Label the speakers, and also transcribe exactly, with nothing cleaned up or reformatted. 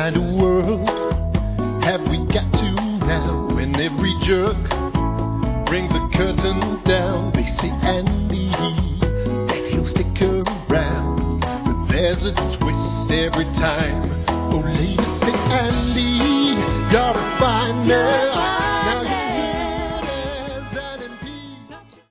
Speaker 1: kind of world have we got to now? When every jerk brings a curtain down, they say Andy, that he'll stick around. But there's a twist every time. Oh, ladies say Andy, you're a finer.